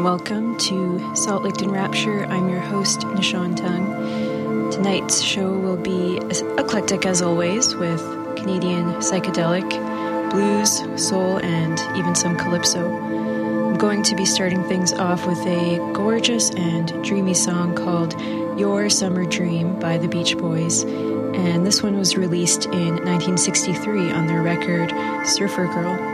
welcome to Salt Licked in Rapture. I'm your host, Nishan Tung. Tonight's show will be eclectic as always, with Canadian psychedelic, blues, soul, and even some calypso. I'm going to be starting things off with a gorgeous and dreamy song called Your Summer Dream by the Beach Boys, and this one was released in 1963 on their record Surfer Girl.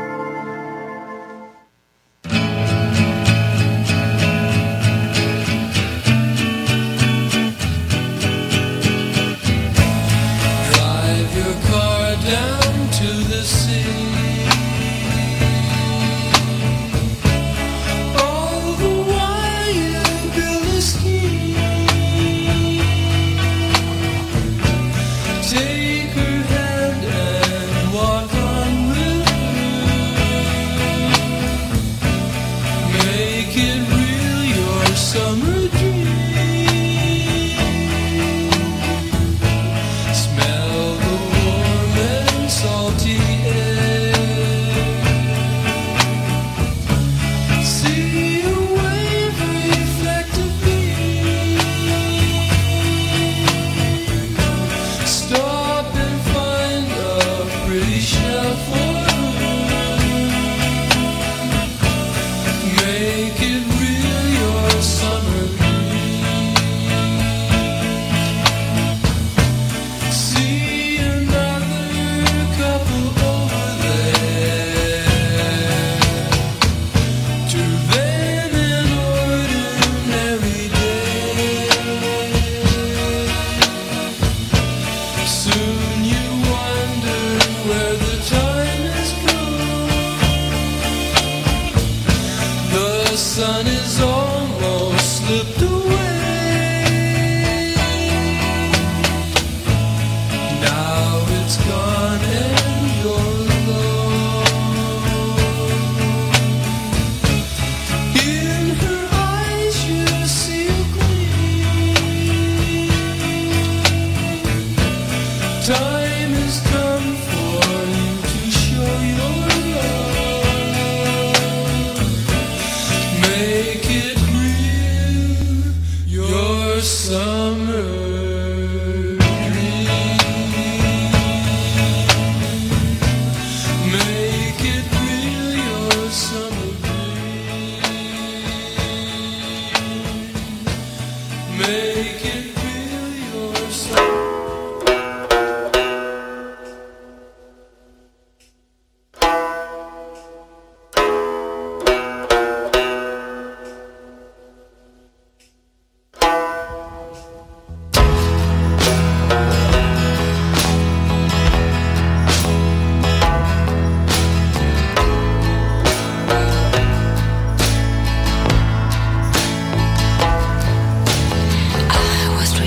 I was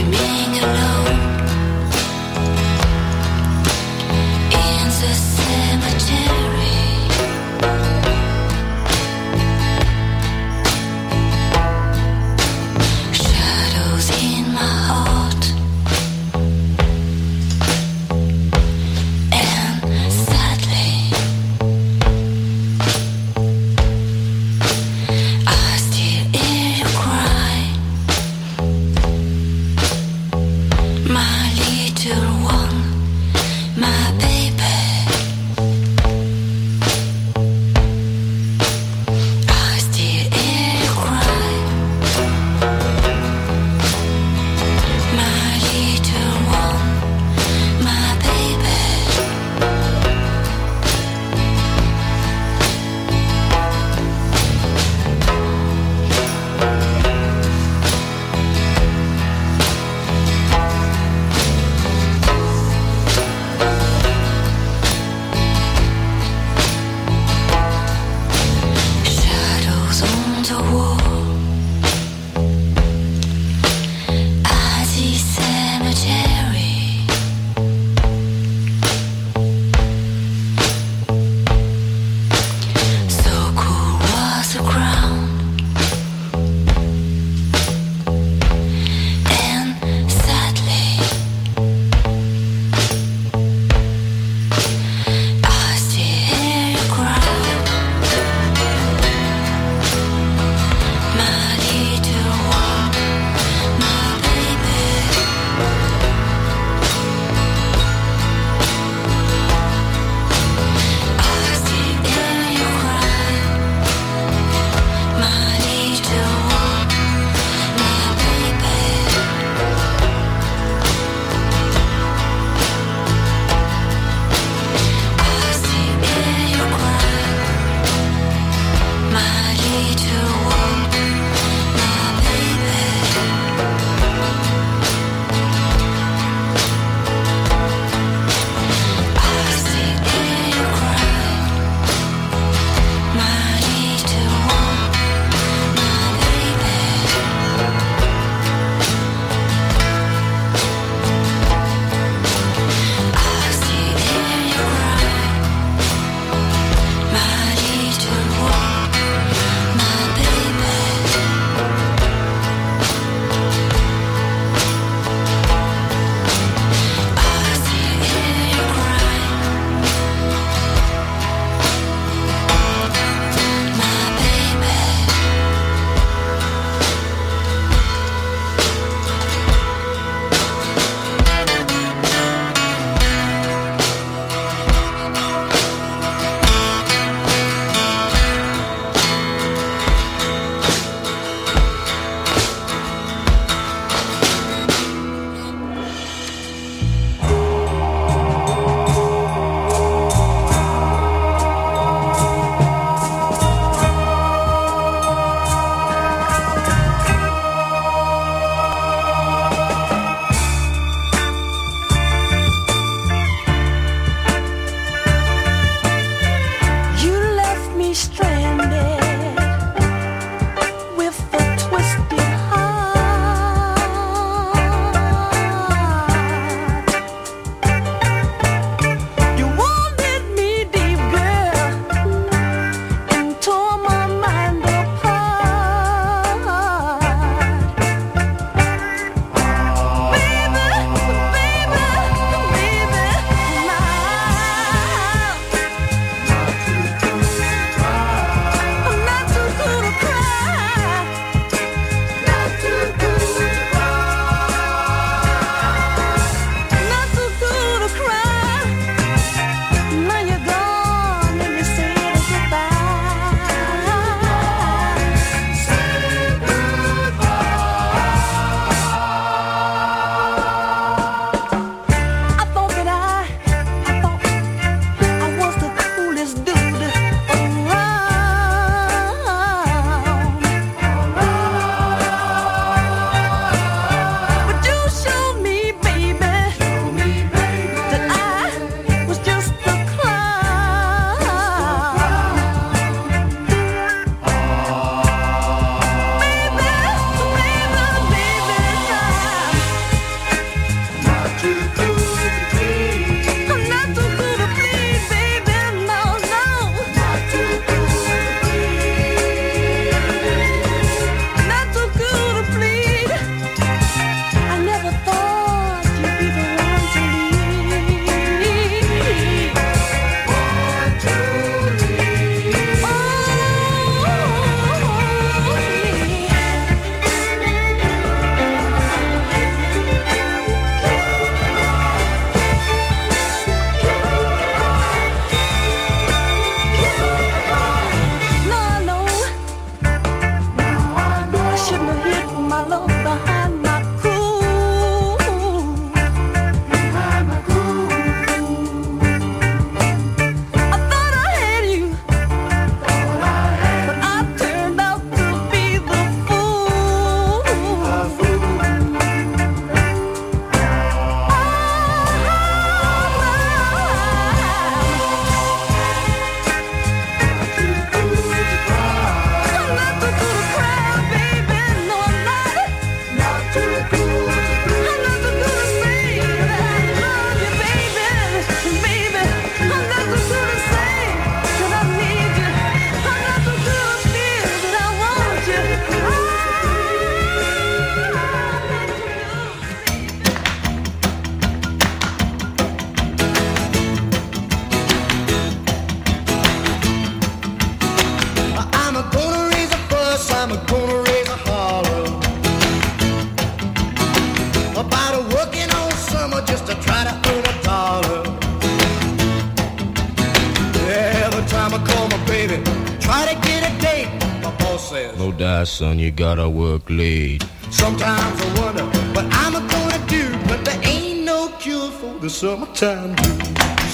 No die, son, you gotta work late. Sometimes I wonder what I'm gonna do, but there ain't no cure for the summertime blues.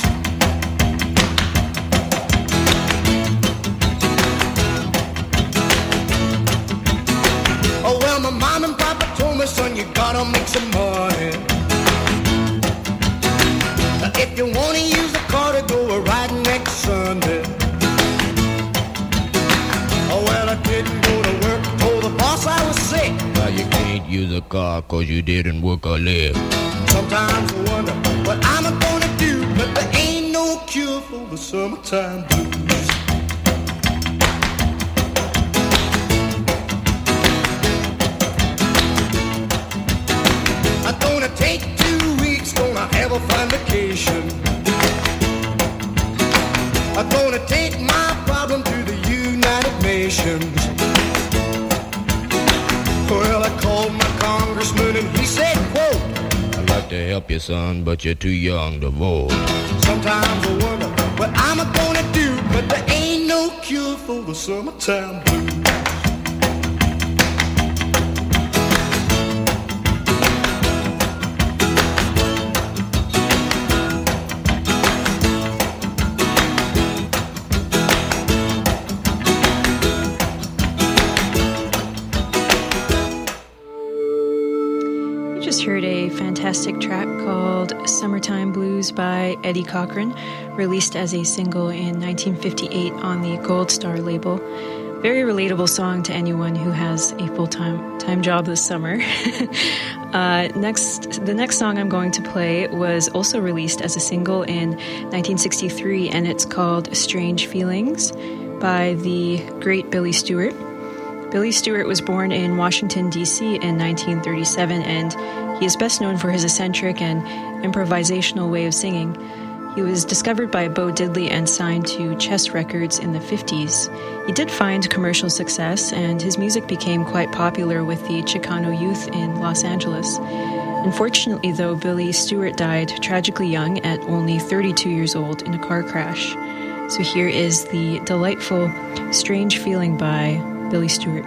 Oh, well, my mom and papa told me, son, you gotta make some money. If you wanna use a car to go riding next Sunday. Oh, well, I didn't go to work, told the boss I was sick. Now you can't use a car cause you didn't work a leg. Sometimes I wonder what I'm gonna do, but there ain't no cure for the summertime blues. I'm gonna take 2 weeks, gonna have a fine vacation. I'm gonna take my problem to the United Nations. Well, I called my congressman and he said, quote, I'd like to help you, son, but you're too young to vote. Sometimes I wonder what I'm gonna do, but there ain't no cure for the summertime blues. Heard a fantastic track called Summertime Blues by Eddie Cochran, released as a single in 1958 on the Gold Star label. Very relatable song to anyone who has a full-time job this summer. The next song I'm going to play was also released as a single in 1963, and it's called Strange Feelings by the great Billy Stewart. Billy Stewart was born in Washington, D.C. in 1937, and he is best known for his eccentric and improvisational way of singing. He was discovered by Bo Diddley and signed to Chess Records in the 50s. He did find commercial success, and his music became quite popular with the Chicano youth in Los Angeles. Unfortunately, though, Billy Stewart died tragically young at only 32 years old in a car crash. So here is the delightful Strange Feeling by Billy Stewart.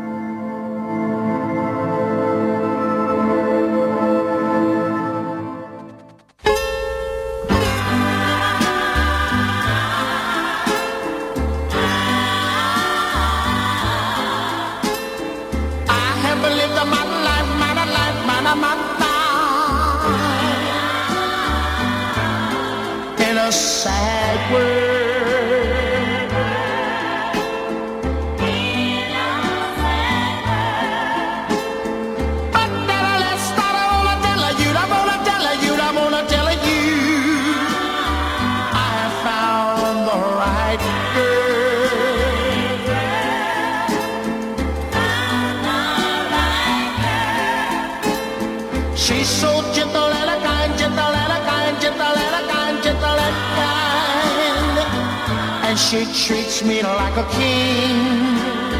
She treats me like a king.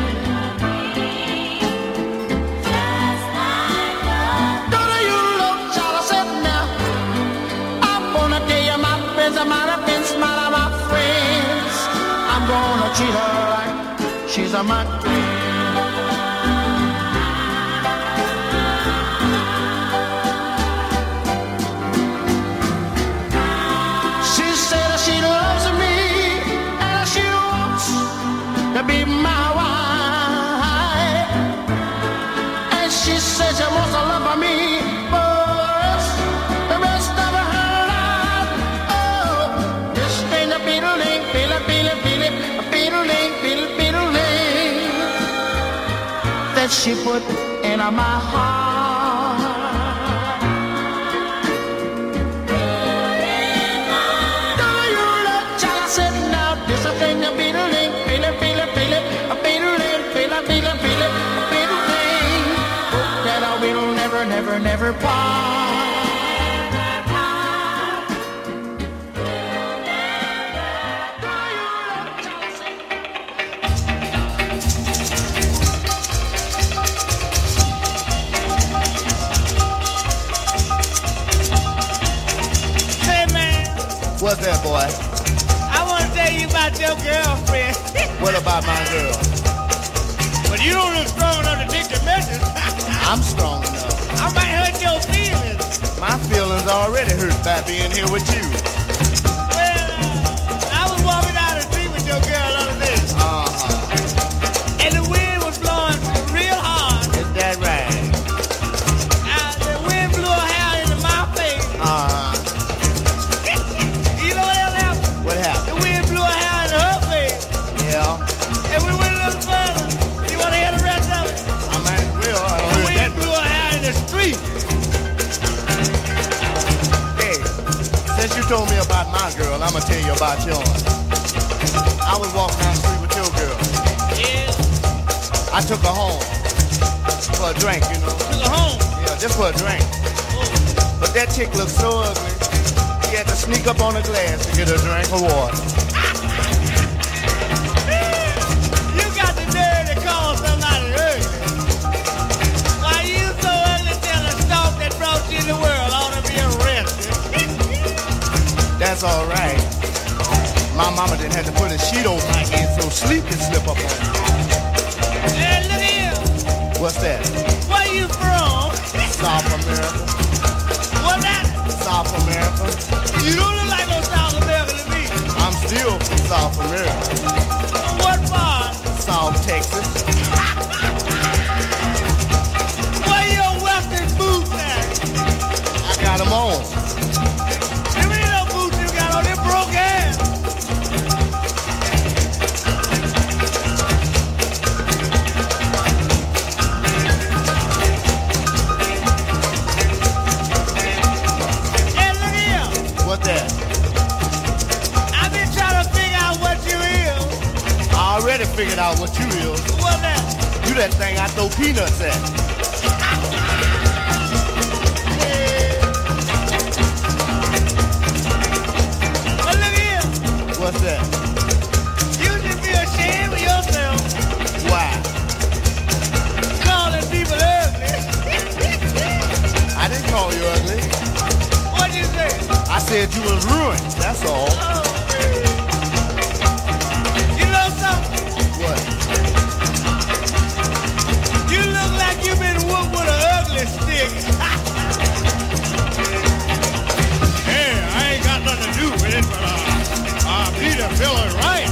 Just like love. Don't you look jealous now? I'm gonna tell you my friends are my friends, my friends. I'm gonna treat her like she's a my queen. She said she loves me. To be my wife, and she says she wants to love me for the rest of her life. Oh, this thing a beetling, beetling that she put in my heart. Do you look jealous now? This a thing a beetling, never part. Hey man, what's that, boy? I want to tell you about your girlfriend. What about my girl? Well, you don't look strong enough to take the message. I'm strong enough. I might hurt your feelings. My feelings already hurt by being here with you. Well, I was walking down the street with your girl the other day. Uh-huh. And the wind was blowing real hard. Is that right? The wind blew her hair into my face. Uh-huh. You know what else happened? What The happened? wind blew her hair into her face. Yeah. And we went a little further. You want to hear the rest of it? I might as well. I The heard wind that. blew her hair in the street. Hey, since you told me about my girl, I'm going to tell you about yours. I was walking down the street with your girl. Yeah. I took her home for a drink, you know. Took her home. Yeah, just for a drink. But that chick looked so ugly, she had to sneak up on the glass to get a drink of water. You got the nerve to call somebody ugly. Why you so ugly tell the stalk that brought you in the world ought to be arrested. That's all right. My mama didn't have to put a sheet over my head so sleep can slip up on me. Hey, look here. What's that? Where you from? South America. What's that? South America. You don't look like no South American to me. I'm still from South America. What part? South Texas. Where your Western boots at? I got them on. Them ain't no boots you got on. They broke ass. Hey, look here. What's that? I've been trying to figure out what you is. I already figured out what you is. What's that? You that thing I throw peanuts at. But look here. What's that? You should be ashamed of yourself Why? calling people ugly. I didn't call you ugly. What'd you say? I said you was ruined. That's all. You know something? What? You look like you've been whooped with an ugly stick. Hey, I ain't got nothing to do with it, but Peter feeling right.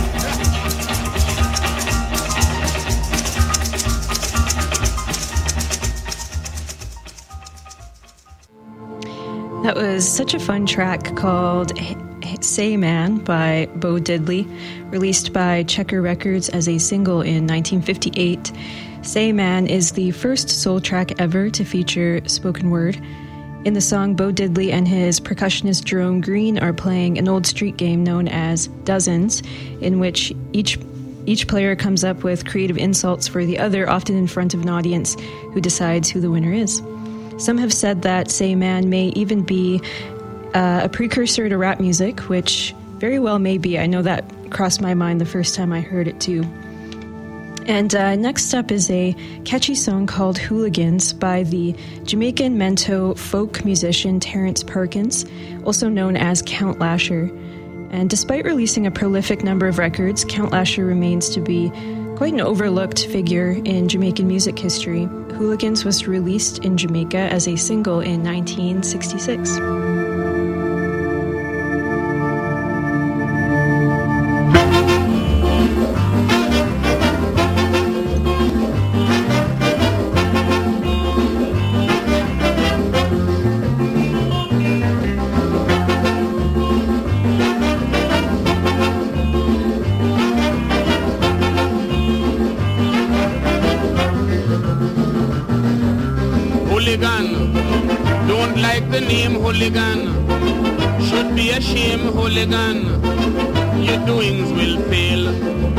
That was such a fun track called Say Man by Bo Diddley, released by Checker Records as a single in 1958. Say Man is the first soul track ever to feature spoken word. In the song, Bo Diddley and his percussionist Jerome Green are playing an old street game known as Dozens, in which each player comes up with creative insults for the other, often in front of an audience who decides who the winner is. Some have said that Say Man may even be a precursor to rap music, which very well may be. I know that crossed my mind the first time I heard it too. And next up is a catchy song called Hooligans by the Jamaican mento folk musician Terrence Perkins, also known as Count Lasher. And despite releasing a prolific number of records, Count Lasher remains to be quite an overlooked figure in Jamaican music history. Hooligans was released in Jamaica as a single in 1966. Hooligan, don't like the name hooligan. Should be ashamed, hooligan. Your doings will fail.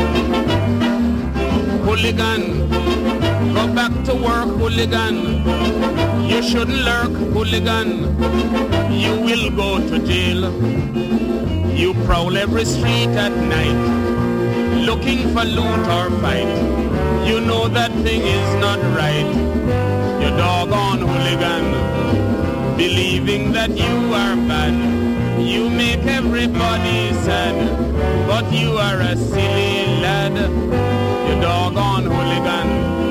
Hooligan, go back to work, hooligan. You shouldn't lurk, hooligan. You will go to jail. You prowl every street at night, looking for loot or fight. You know that thing is not right. You doggone hooligan, believing that you are bad. You make everybody sad, but you are a silly lad. You doggone hooligan.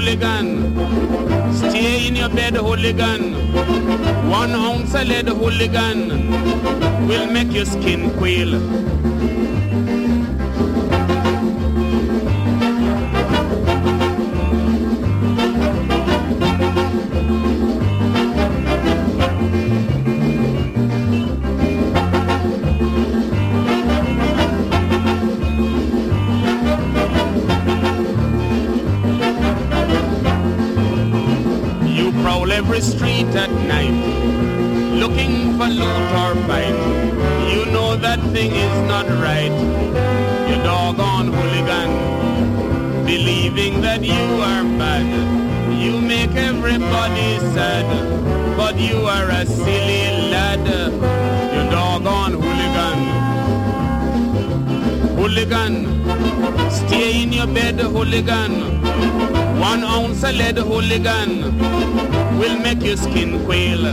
hooligan. Stay in your bed, hooligan. 1 ounce of lead, hooligan, will make your skin quail. Every street at night, looking for loot or fight. You know that thing is not right. You doggone hooligan, believing that you are bad. You make everybody sad, but you are a silly lad. You doggone hooligan. Hooligan, stay in your bed, hooligan. 1 ounce of lead, hooligan, will make your skin quail.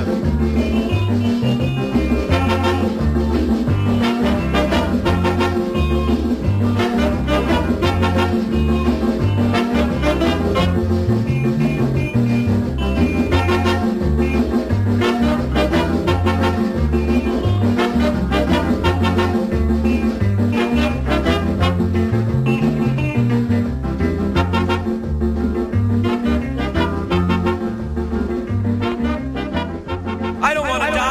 I don't want to die.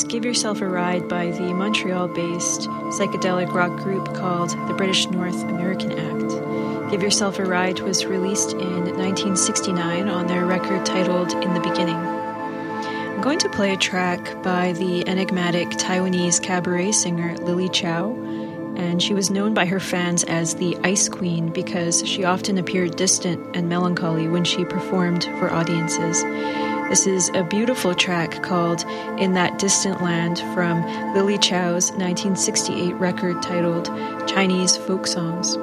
was Give Yourself a Ride by the Montreal-based psychedelic rock group called the British North American Act. Give Yourself a Ride was released in 1969 on their record titled In the Beginning. I'm going to play a track by the enigmatic Taiwanese cabaret singer Lily Chow, and she was known by her fans as the Ice Queen because she often appeared distant and melancholy when she performed for audiences. This is a beautiful track called In That Distant Land from Lily Chow's 1968 record titled Chinese Folk Songs.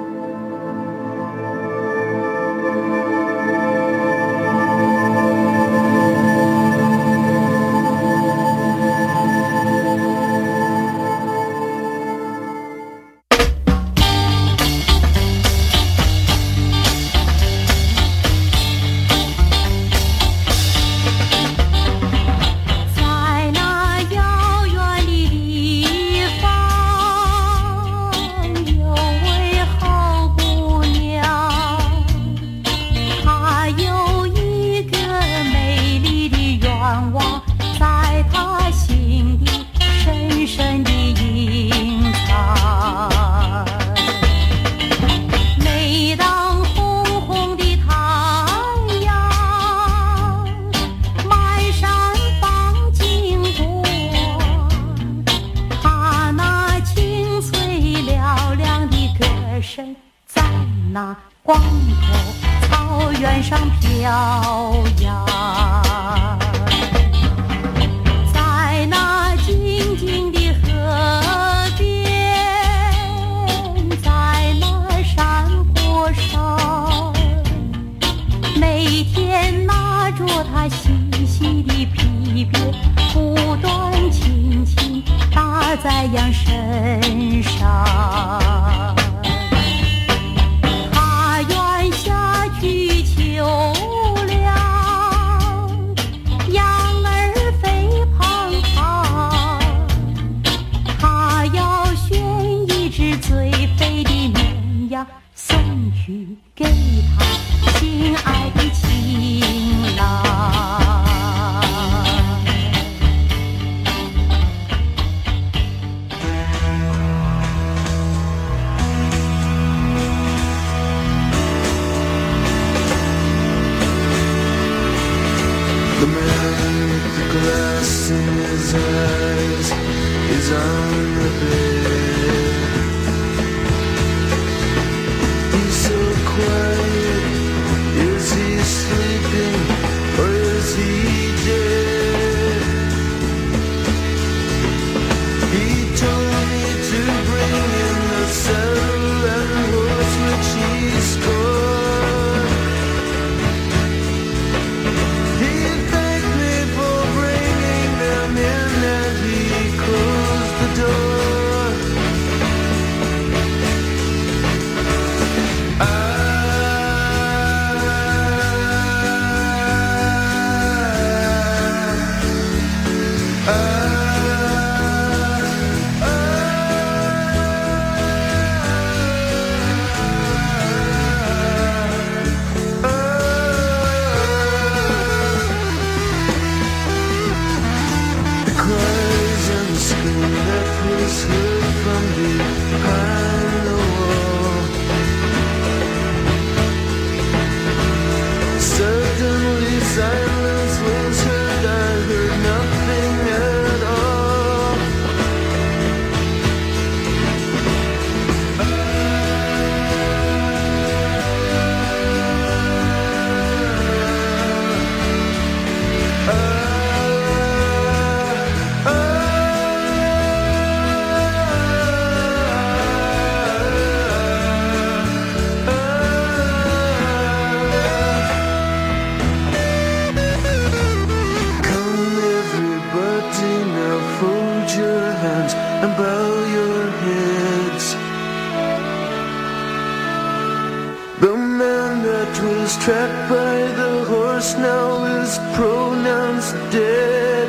Trapped by the horse now is pronounced dead.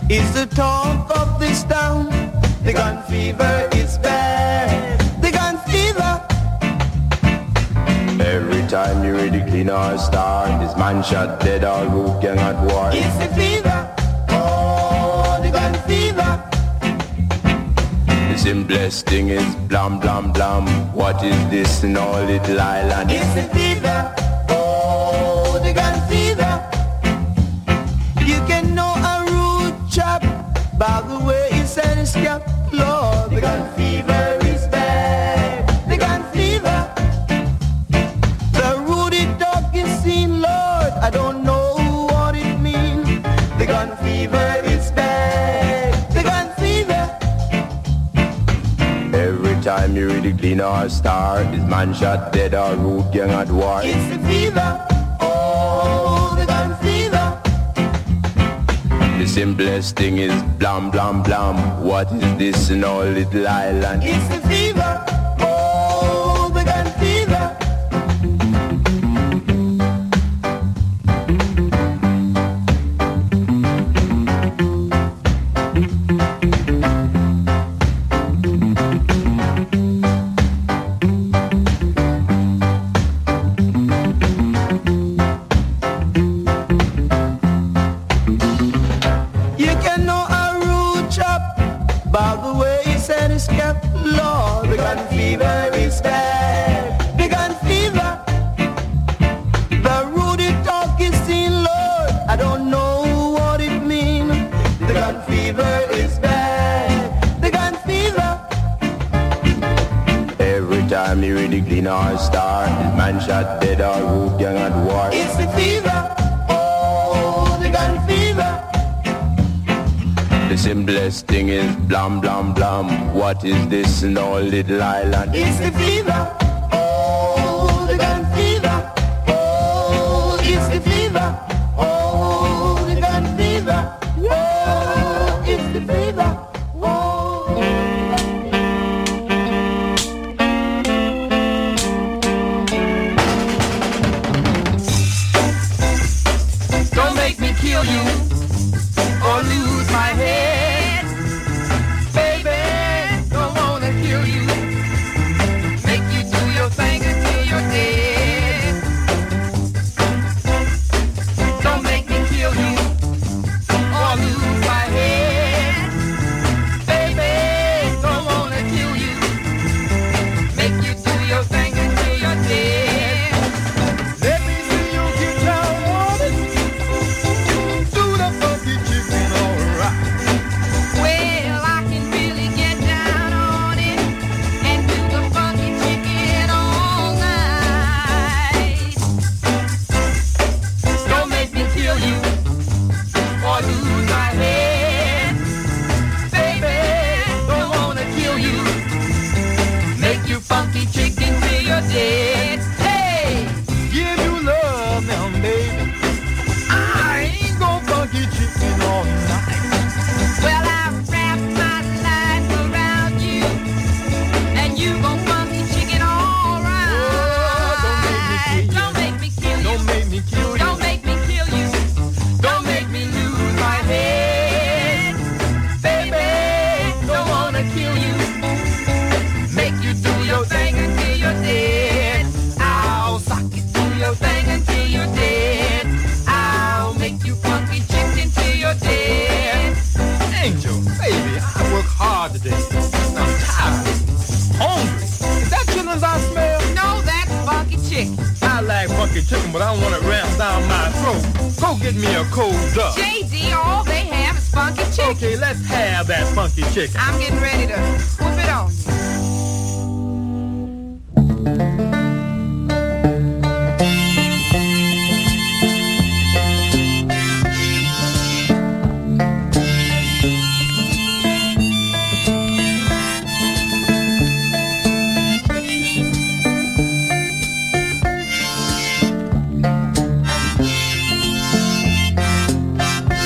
is the talk of this town. The gun fever is bad. The gun fever. Every time you read the clean or star, this man shot dead, all root gang at war. It's the fever. Oh, the gun fever. The simplest thing is blam, blam, blam. What is this in all little island? It's the fever. Oh, the gun fever. You can know a rude chap by the way he said his cap. Lord, the gun fever is bad. The gun fever. The ruddy dog is seen, Lord. I don't know what it means. The gun fever is bad. The gun fever. Every time you read the clean or star, this man shot dead, all root gang at war. It's the fever. Oh, the gun fever. The simplest thing is blam, blam, blam. What is this in all little island? It's the fever. Oh, the gun fever. You can know a rude chap by the way he said his cap. Lord, the gun fever is bad. The gun fever. The ruddy talk is seen, Lord. I don't know what it means. The gun fever is bad. The gun fever. Every time you read the clean or star, this man shot dead, all root gang at war. It's the fever. Oh, the gun fever. The simplest thing is blam, blam, blam. What is this in all little island? It's the fever. Oh, the gun fever. Oh, it's the fever. Oh, the gun fever. Oh, it's the fever. Don't make me kill you or lose my head. Baby, don't wanna kill you. Make you do your thing until you're dead. Don't make me kill you or lose my head. Baby, don't wanna kill you. Make you do your thing until you're dead. Let me see you get down on it. Do the funky chicken all right. Well, I can really get down on it and do the funky chicken all night. Don't make me kill you or lose my head. Baby, don't wanna kill you. Make you funky chicken till you're dead. Hey! Give you love now, baby. I ain't gon' funky chicken all night. Well, I wrap my life around you, and you gon' funky chicken all right. Don't make me kill you. Don't make me kill you. Don't make me kill you. Don't make me kill you. Don't make me lose my head. Baby, don't wanna kill you. Make you do your thing until you're dead. I'll sock it, do your thing until you're dead. I'll make you funky chicken till you're dead. Angel, baby, I work hard today. I'm tired. Hungry. Is that chillin' I smell? No, that's funky chicken. I like funky chicken, but I don't want it rammed down my throat. Go get me a cold duck. JD, all they have is funky chicken. Okay, let's have that funky chicken. I'm getting ready to whoop it on.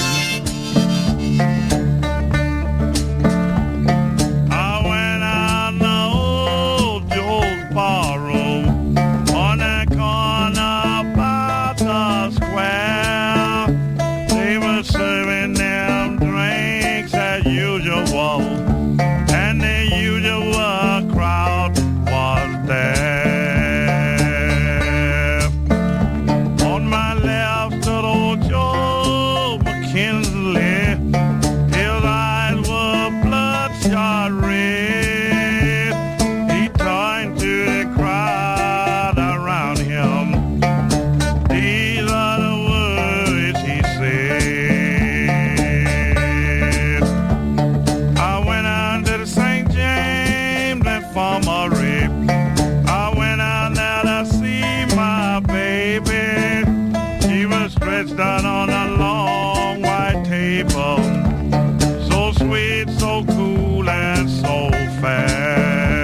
I went out on a long white table, so sweet, so cool, and so fair.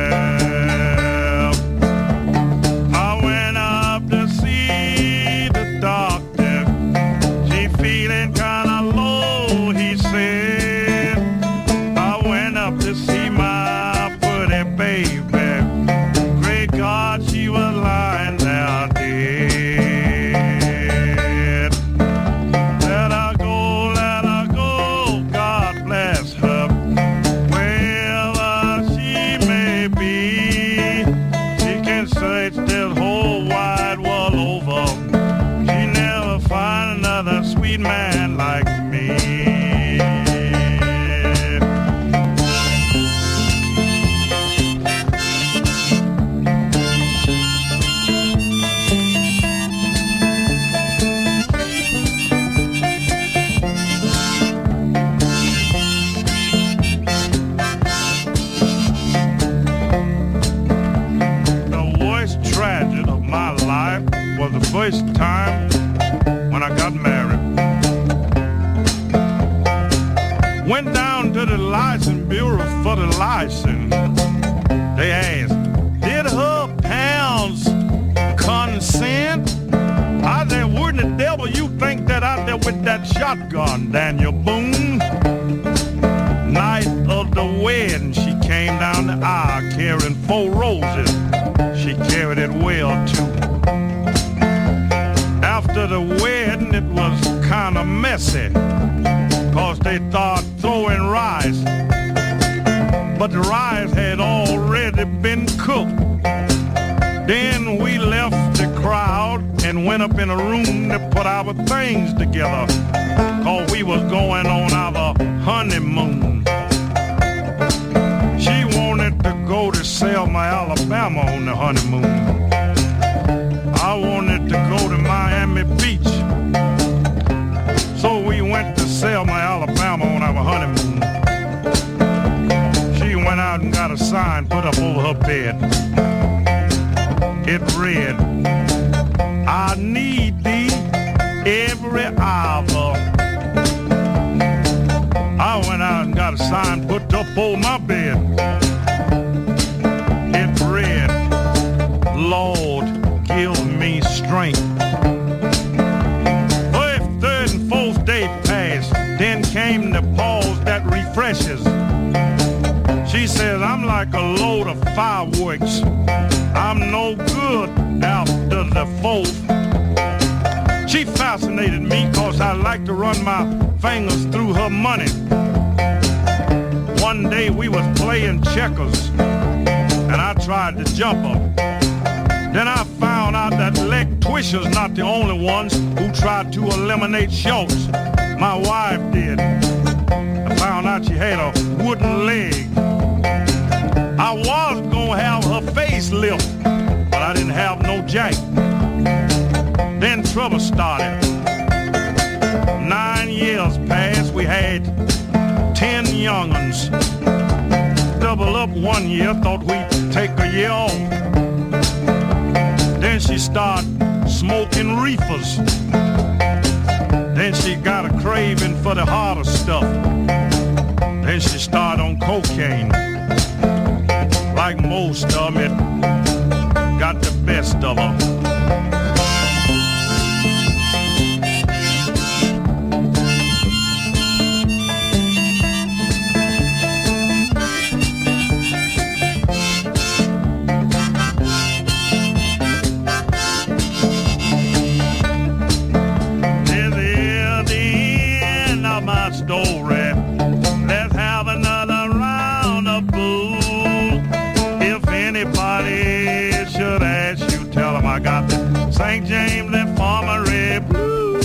I went up to see the doctor. She feeling kind of low, he said. I went up to see my pretty baby. Great God, she was lying there dead. Let her go, God bless her. Wherever she may be, she can search this whole wide world over. She never find another sweet man like me. The worst tragedy of my life was the first time when I got married. Went down to the license bureau for the license. They asked, did her parents consent? I said, where in the devil you think that out there with that shotgun, Daniel Boone? Night of the wedding, she came down the aisle carrying 4 roses. She carried it well, too. After the wedding, it was kind of messy, 'cause they thought throwing rice. But the rice had already been cooked. Then we left the crowd and went up in a room to put our things together, 'cause we was going on our honeymoon. She wanted to go to Selma, Alabama on the honeymoon. I wanted to go to Miami Beach. So we went to Selma, Alabama on our honeymoon. She went out and got a sign put up over her bed. It read, I need thee every hour. I went out and got a sign put up over my bed. It read, Lord, give me strength. First, third, and fourth day passed. Then came the pause that refreshes. She says, I'm like a load of fireworks. I'm no good after the 4th. She fascinated me 'cause I like to run my fingers through her money. One day we was playing checkers, and I tried to jump her. Then I found out that leg twishers not the only ones who tried to eliminate shorts. My wife did. I found out she had a wooden leg. I was gonna have her face lift, but I didn't have no jack. Then trouble started. 9 years passed, we had 10 young'uns. Double up 1 year, thought we'd take a year off. Then she started smoking reefers. Then she got a craving for the harder stuff. Then she started on cocaine. Like most of them, it got the best of her. This is the end of my story. Let's have another round of booze. If anybody should ask you, tell them I got the St. James Infirmary blues.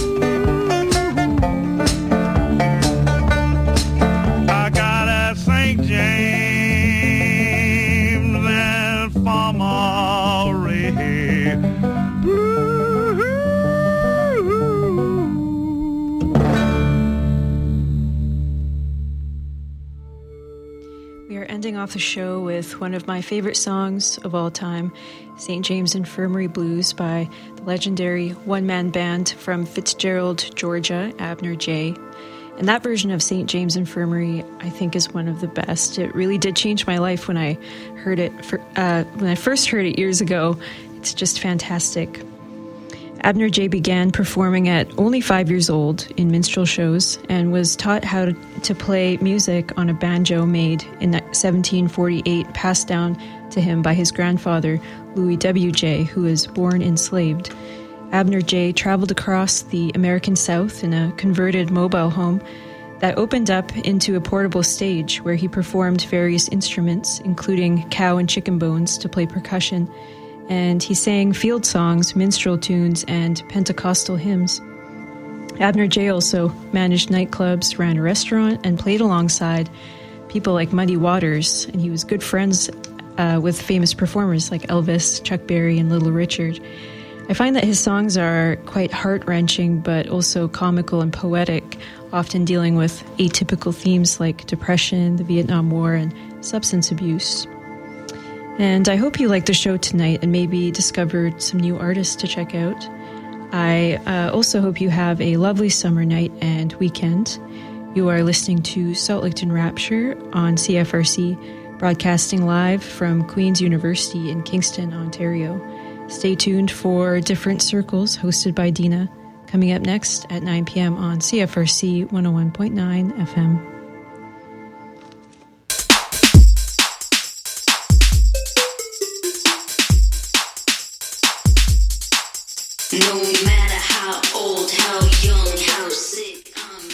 I got a St. James Infirmary blues. ending off the show with one of my favorite songs of all time, St. James Infirmary Blues by the legendary one-man band from Fitzgerald, Georgia, Abner Jay. And that version of St. James Infirmary, I think, is one of the best. It really did change my life when I heard it. When I first heard it years ago, it's just fantastic. Abner Jay began performing at only 5 years old in minstrel shows and was taught how to play music on a banjo made in 1748, passed down to him by his grandfather, Louis W. Jay, who was born enslaved. Abner Jay traveled across the American South in a converted mobile home that opened up into a portable stage where he performed various instruments, including cow and chicken bones, to play percussion, and he sang field songs, minstrel tunes, and Pentecostal hymns. Abner Jay also managed nightclubs, ran a restaurant, and played alongside people like Muddy Waters, and he was good friends with famous performers like Elvis, Chuck Berry, and Little Richard. I find that his songs are quite heart-wrenching, but also comical and poetic, often dealing with atypical themes like depression, the Vietnam War, and substance abuse. And I hope you liked the show tonight and maybe discovered some new artists to check out. I also hope you have a lovely summer night and weekend. You are listening to Salt Lake Rapture on CFRC, broadcasting live from Queen's University in Kingston, Ontario. Stay tuned for Different Circles, hosted by Dina, coming up next at 9 p.m. on CFRC 101.9 FM.